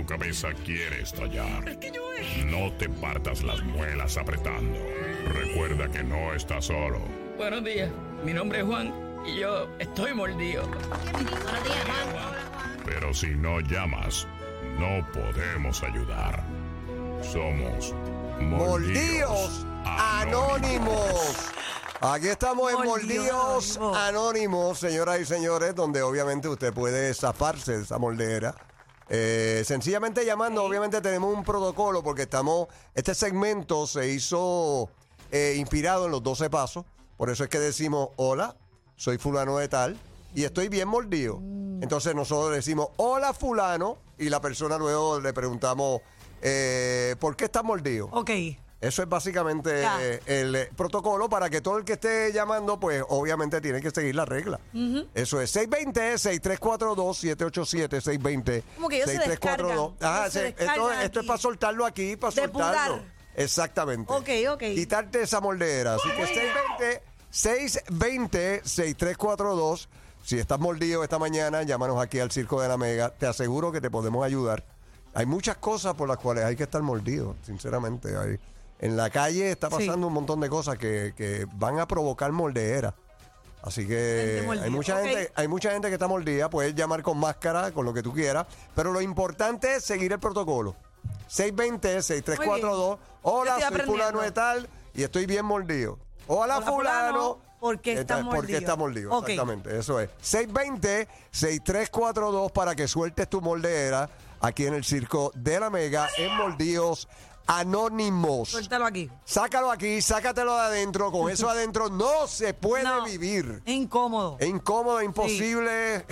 cabeza quiere estallar. No te partas las muelas apretando. Recuerda que no estás solo. Buenos días, mi nombre es Juan y yo estoy mordido. Buenos días, Juan. Pero si no llamas, no podemos ayudar. Somos Mordidos Anónimos. Aquí estamos en Mordidos Anónimos, señoras y señores, donde obviamente usted puede zafarse de esa mordedera. Sencillamente llamando, obviamente tenemos un protocolo porque este segmento se hizo inspirado en los 12 pasos. Por eso es que decimos, hola, soy fulano de tal y estoy bien mordido. Entonces nosotros decimos, hola fulano, y la persona luego le preguntamos, ¿por qué estás mordido? Ok. Eso es básicamente el protocolo para que todo el que esté llamando, pues obviamente tiene que seguir la regla. Eso es 620-6342-787, 620. Como que ellos se descargan. Esto es para soltarlo aquí, para soltarlo. Depurar. Exactamente. Ok. Quitarte esa moldera. Así que 620-6342. Si estás mordido esta mañana, llámanos aquí al Circo de la Mega. Te aseguro que te podemos ayudar. Hay muchas cosas por las cuales hay que estar mordido, sinceramente. En la calle está pasando un montón de cosas que van a provocar mordedera. Así que hay mucha gente que está mordida. Puedes llamar con máscara, con lo que tú quieras. Pero lo importante es seguir el protocolo. 620-6342. Hola, soy fulano de tal y estoy bien mordido. Hola fulano. ¿Por qué está mordido? Porque está mordido, Okay. exactamente. Eso es. 620-6342 para que sueltes tu mordedera aquí en el Circo de la Mega en Mordidos Anónimos. Suéltalo aquí. Sácalo aquí, sácatelo de adentro. Con eso adentro no se puede vivir. Es incómodo. Es incómodo, imposible.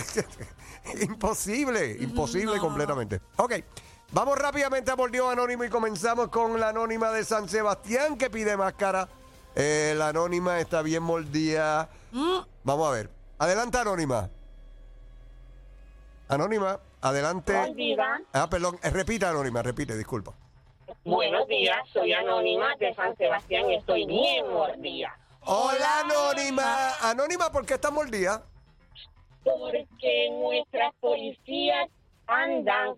Imposible completamente. Ok, vamos rápidamente a Mordidos Anónimos y comenzamos con la anónima de San Sebastián que pide máscara. La anónima está bien mordida. Vamos a ver. Adelante, anónima. Anónima, adelante. Mordida. Perdón, repita, anónima, disculpa. Buenos días, soy Anónima de San Sebastián y estoy bien mordida. Hola, anónima. Anónima, ¿por qué estás mordida? Porque nuestras policías andan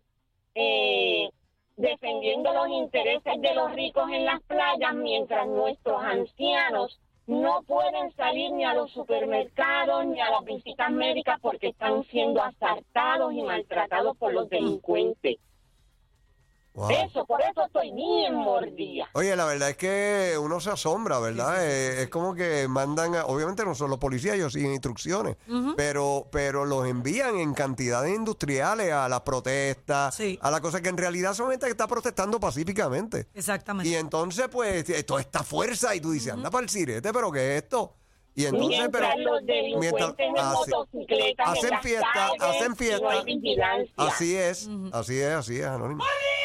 defendiendo los intereses de los ricos en las playas mientras nuestros ancianos no pueden salir ni a los supermercados ni a las visitas médicas porque están siendo asaltados y maltratados por los delincuentes. Wow. Por eso estoy bien mordida. Oye, la verdad es que uno se asombra, ¿verdad? Es como que mandan, obviamente no son los policías, ellos siguen instrucciones, pero los envían en cantidades industriales a las protestas, a la cosa que en realidad son gente que está protestando pacíficamente. Exactamente. Y entonces, pues, toda esta fuerza, y tú dices, anda para el sirete, ¿pero qué es esto? Y entonces, mientras los delincuentes en motocicletas hacen en fiesta, las calles, hacen fiesta. y no hay vigilancia. Así es, Anónimo.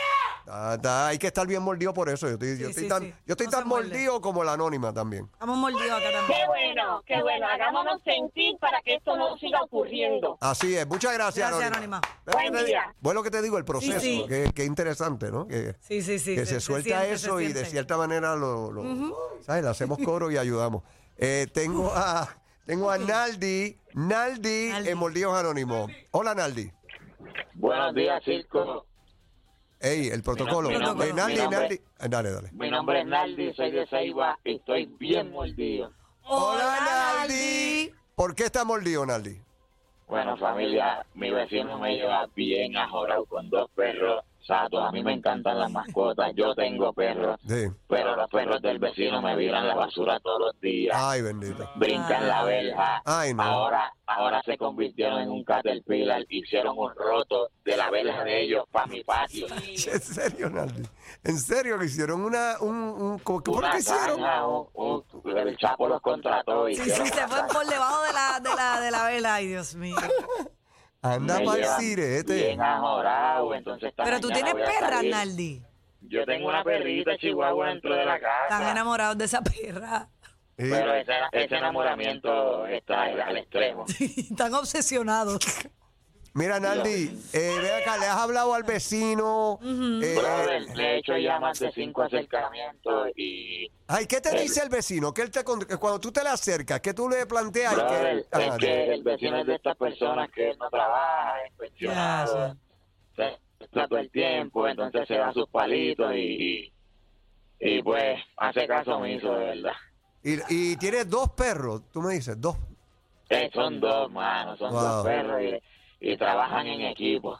Hay que estar bien mordido por eso. Yo estoy tan mordido como la anónima también. Estamos mordidos acá también. Qué bueno. Hagámonos sentir para que esto no siga ocurriendo. Así es. Muchas gracias, Anónima. Buen día. Bueno, que te digo, el proceso, que interesante, ¿no? Que se suelta eso y de cierta manera ¿sabes? Le hacemos coro y ayudamos. Tengo a Naldi en Mordidos Anónimos. Hola, Naldi. Buenos días, Circo. Ey, el protocolo. Naldi. Dale. Mi nombre es Naldi, soy de Ceiba y estoy bien mordido. Hola, Naldi. ¿Por qué está mordido, Naldi? Bueno, familia, mi vecino me lleva bien ajorado con 2 perros. Satos, a mí me encantan las mascotas, yo tengo perros, pero los perros del vecino me viran la basura todos los días. Ay, bendito. Brincan la verja. Ay, no. Ahora se convirtieron en un caterpillar, hicieron un roto de la verja de ellos para mi patio. ¿En serio, Naldi? ¿En serio que hicieron ¿cómo que hicieron? El Chapo los contrató y se fue por debajo de la vela. Ay, Dios mío. Anda para el sirete. Bien ajorado, entonces pero tú tienes perra, Naldi. Yo tengo una perrita chihuahua dentro de la casa. Están enamorados de esa perra. Pero ese enamoramiento está al extremo. Están obsesionados. Mira, Naldi, ve acá, ¿le has hablado al vecino? Brother, le he hecho ya más de 5 acercamientos y... Ay, ¿qué te dice el vecino? Que cuando tú te le acercas, ¿qué tú le planteas? Brother, es que el vecino es de estas personas que no trabaja, es pensionado. Se todo el tiempo, entonces se da sus palitos y pues hace caso omiso, de verdad. Y tienes 2 perros, tú me dices, 2. Son 2, mano, son 2 perros y trabajan en equipo.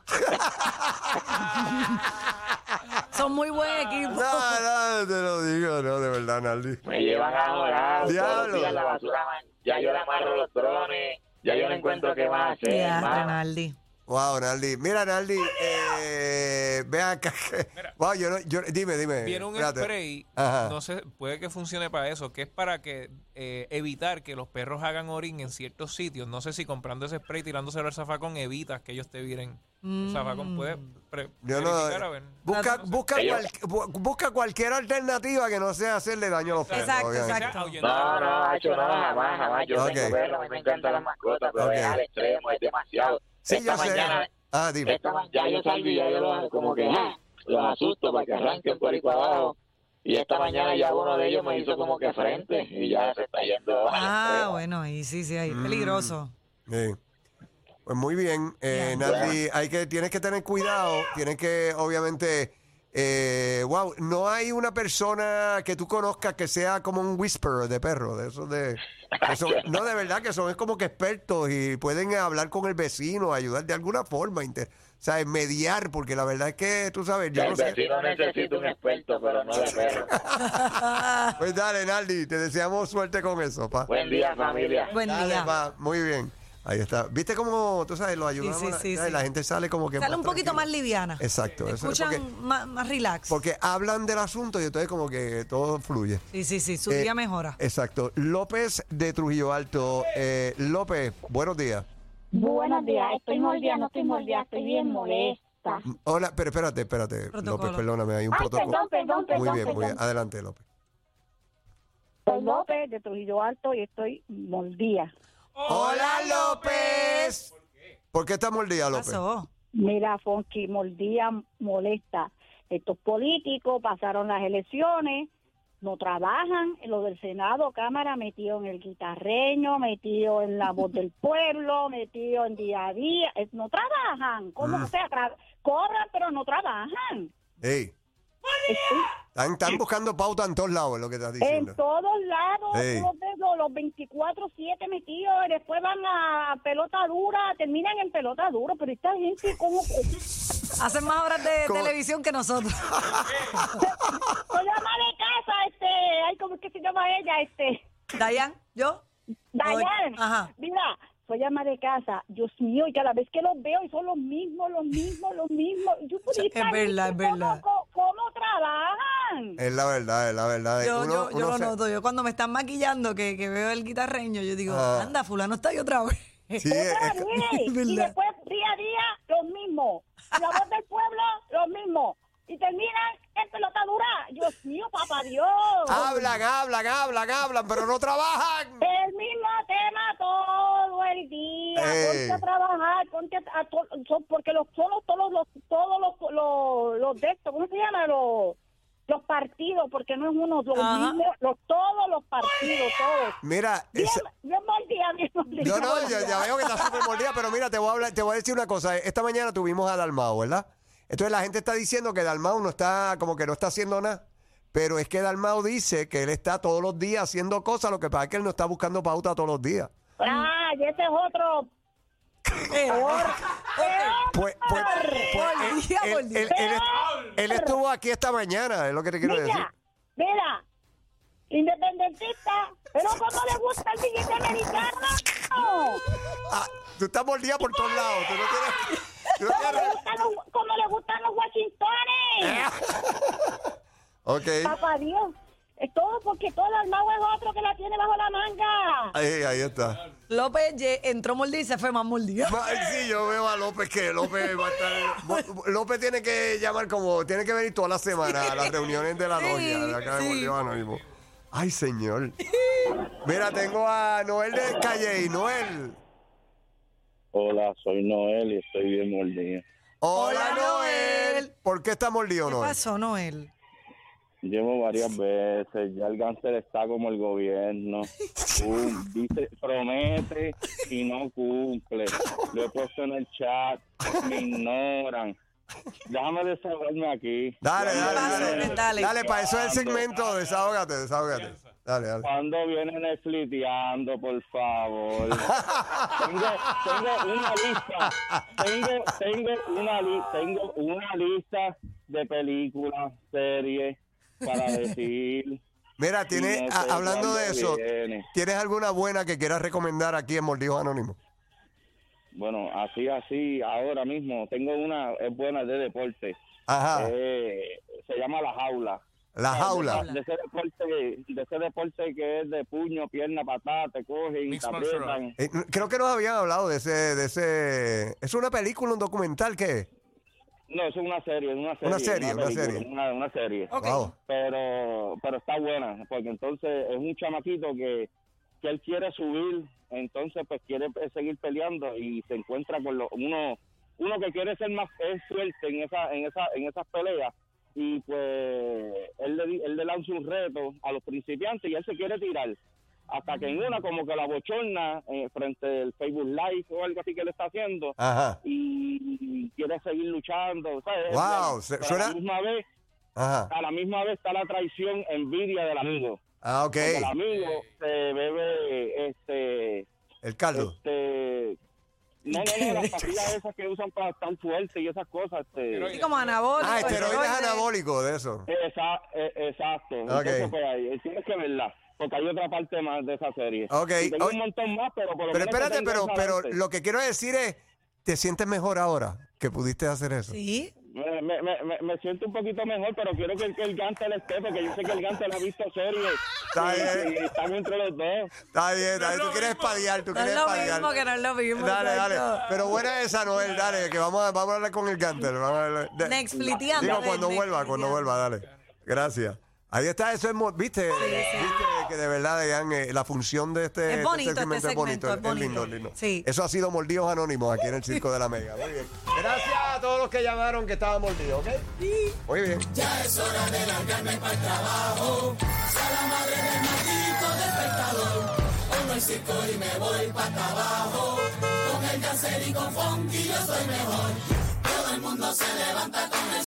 Son muy buen equipo. No, te lo digo, no, de verdad, Naldi. Me llevan a jorar todos los días la basura, ya yo le amarro los drones, ya yo no encuentro qué más hacer. Ya, Naldi. Wow, Naldi. Mira, Naldi, ve acá. Wow, dime. Viene un Espérate. spray, Ajá. no sé, puede que funcione para eso, que es para que evitar que los perros hagan orín en ciertos sitios. No sé si comprando ese spray, tirándoselo al zafacón, evitas que ellos te viren. El zafacón puede verificar, a ver. Busca cualquier alternativa que no sea hacerle daño a los perros. Exacto, obviamente. exacto. No, hecho nada, jamás. Yo tengo perros, a mí me encantan las mascotas, pero es al extremo, es demasiado. Sí, esta yo sé. mañana, Dime. ya yo salgo y ya yo los asusto para que arranquen por ahí para abajo. Y esta mañana ya uno de ellos me hizo como que frente y ya se está yendo. Bueno, ahí sí, ahí peligroso. Sí. Pues muy bien, Naldi, tienes que tener cuidado, tienes que, obviamente, wow, no hay una persona que tú conozcas que sea como un whisperer de perro, de esos no, de verdad que son como que expertos y pueden hablar con el vecino, ayudar de alguna forma, mediar, porque la verdad es que, tú sabes, yo el no sé. vecino necesita un experto, pero no de perro. Pues dale, Naldi, te deseamos suerte con eso, pa. Buen día, familia. Buen Dale, día. pa, muy bien. Ahí está. ¿Viste cómo, tú sabes, lo ayudamos? Sí. La gente sale como que Sale un poquito tranquila. más liviana. Exacto. Eso es Escuchan más relax. porque hablan del asunto y entonces como que todo fluye. Sí, su día mejora. Exacto. López de Trujillo Alto. López, buenos días. Buenos días, estoy mordida, no estoy mordida, estoy bien molesta. Hola, pero espérate. Protocolo. López, perdóname, hay un Ay, protocolo. perdón. Muy bien. Adelante, López. Soy López de Trujillo Alto y estoy mordida. ¡Hola, López! ¿Por qué está mordida, ¿Qué López? pasó? Mira, Fonky, mordida, molesta. Estos políticos pasaron las elecciones, no trabajan, en lo del Senado, Cámara, metido en el guitarreño, metido en la voz del pueblo, metido en día a día, no trabajan. ¿Cómo? O sea, cobran, pero no trabajan. Ey, están buscando pauta en todos lados, es lo que estás diciendo. En todos lados, Sí. los 24/7 metidos, y después van a pelota dura, terminan en pelota dura, pero esta gente, ¿cómo? Hacen más horas de ¿Cómo? televisión que nosotros. Soy ama de casa, ay, ¿cómo es que se llama ella, Dayan, ¿yo? Dayan? Ajá. Mira, soy ama de casa, Dios mío, y cada vez que los veo, y son los mismos. Yo, pues, Es verdad. ¿Cómo trabajan? Es la verdad. Yo Uno lo se- noto. Yo cuando me están maquillando, que veo el guitarreño, yo digo, anda, fulano está ahí otra vez. Sí, Otra vez, y verdad. después día a día los mismos. La voz del pueblo, los mismos. Y terminan en pelota dura. Dios mío, papá Dios. hablan, pero no trabajan. El mismo tema todo el día. Ponte a trabajar, porque todos los de estos, ¿cómo se llama? Los partidos, porque no es uno, Ajá. todos los partidos, todos. Mira, Bien mordida. yo no, ya veo que está súper mordida, pero mira, te voy a decir una cosa. Esta mañana tuvimos a Dalmau, ¿verdad? Entonces la gente está diciendo que Dalmau no está haciendo nada. Pero es que Dalmau dice que él está todos los días haciendo cosas, lo que pasa es que él no está buscando pauta todos los días. Y ese es otro. Pues, él estuvo aquí esta mañana, es lo que te quiero decir. Mira, independentista, pero ¿cómo le gusta el billete americano? Tú estás mordida por todos lados. Tú no tienes... ¿Cómo le gustan los Washingtones? Ok. Papá Dios, es todo porque todo el mago es otro que la tiene bajo la manga. Ahí está. López entró mordida y se fue más mordida. Sí, yo veo a López que López va a estar... López tiene que llamar tiene que venir toda la semana a las reuniones de la logia de acá de Mordidos Anónimos. Ay, señor. Mira, tengo a Noel de Calle. Noel. Hola, soy Noel y estoy bien mordido. Hola, Noel. ¿Por qué está mordido, ¿Qué Noel? pasó, Noel? Llevo varias veces, ya el cáncer está como el gobierno. Dice, promete y no cumple. Lo he puesto en el chat, me ignoran. Déjame desahogarme aquí. Dale, para eso es el segmento. Desahógate. Dale. ¿Cuándo viene Netflixeando, por favor? tengo una lista. Tengo una lista de películas, series para decir. Mira, hablando de eso, ¿tienes alguna buena que quieras recomendar aquí en Mordidos Anónimos? Bueno, así, ahora mismo tengo una, es buena de deporte. Ajá. Se llama La Jaula. La Jaula. De ese deporte que es de puño, pierna, patada, te cogen, te aprietan. Creo que nos habían hablado de ese. ¿Es una película, un documental, qué es? No, es una serie. Una serie. Okay. Wow. Pero está buena, porque entonces es un chamaquito que él quiere subir, entonces pues quiere seguir peleando y se encuentra con uno que quiere ser más fuerte en esas peleas, y pues él le lanza un reto a los principiantes y él se quiere tirar, hasta que en una como que la bochorna frente al Facebook Live o algo así que él está haciendo. Ajá. Y quiere seguir luchando, ¿sabes? Wow, a la misma vez está la traición, envidia del amigo. Ah, ok. Porque el amigo se bebe el caldo. No, las pastillas esas que usan para estar fuerte y esas cosas. Sí, como anabólico. Esteroides anabólicos de eso. Exacto. Okay. Entonces, pues ahí tienes que verla, porque hay otra parte más de esa serie. Okay. Y tengo un montón más, pero por lo menos espérate, pero lo que quiero decir es, ¿te sientes mejor ahora que pudiste hacer eso? Sí. Me siento un poquito mejor, pero quiero que el Gantel esté, porque yo sé que el Gantel ha visto series. Está bien. Y están entre los dos. Está bien. Tú quieres espadear, No es lo mismo que no es lo mismo. Dale. Pero buena esa, Noel, dale, que vamos a hablar con el Gantel. Netflixeando. Digo, cuando vuelva, dale. Gracias. Ahí está, eso es, ¿viste? Sí. ¿Viste que de verdad, la función de es bonito, segmento es bonito. Es lindo. Sí. Eso ha sido Mordidos Anónimos aquí en el Circo de la Mega. Muy bien. Gracias a todos los que llamaron que estaban mordidos, ¿ok? Sí. Muy bien. Ya es hora de largarme para el trabajo. Sea la madre del maldito despertador. Pongo el circo y me voy para abajo. Con el Ganser y con Funky yo soy mejor. Todo el mundo se levanta con el